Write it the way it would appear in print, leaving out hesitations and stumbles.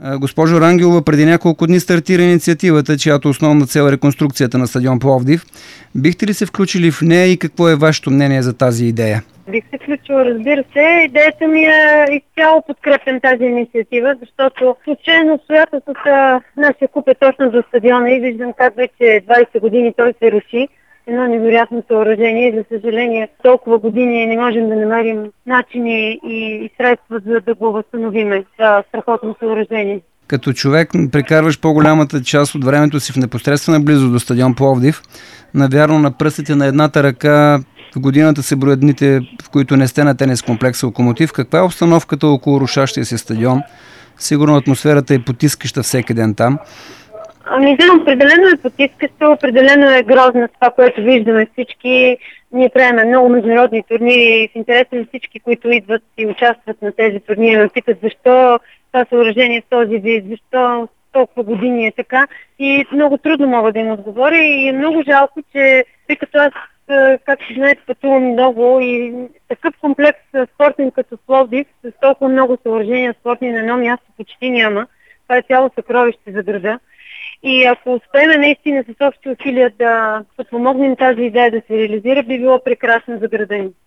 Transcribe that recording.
Госпожо Рангелова, преди няколко дни стартира инициативата, чиято основна цел е реконструкцията на стадион Пловдив. Бихте ли се включили в нея и какво е вашето мнение за тази идея? Бих се включила, разбира се. Идеята ми е изцяло подкрепям тази инициатива, защото случайно обстоятелствата нашия клуб е точно до стадиона и виждам как вече 20 години той се руши. Едно невероятно съоръжение и за съжаление толкова години не можем да намерим начини и средства за да го възстановиме. Това страхотно съоръжение. Като човек прекарваш по-голямата част от времето си в непосредствена близост до стадион Пловдив. Навярно на пръстите на едната ръка в годината се броят дните, в които не сте на тенис комплекс Локомотив. Каква е обстановката около рушащия се стадион? Сигурно атмосферата е потискаща всеки ден там. Ами да, определено е потискащо, определено е грозно това, което виждаме всички. Ние правим много международни турнири в интерес на всички, които идват и участват на тези турнири. Ме питат защо това съоръжение в този вид, защо толкова години е така. И много трудно мога да им отговоря и е много жалко, че тъй като аз, както знаете, пътувам много и такъв комплекс спортен като Пловдив, с толкова много съоръжения спортни на едно място почти няма. Това е цяло съкровище за града. И ако успеем наистина с общи усилия да подпомогнем тази идея да се реализира, би било прекрасно за града ни.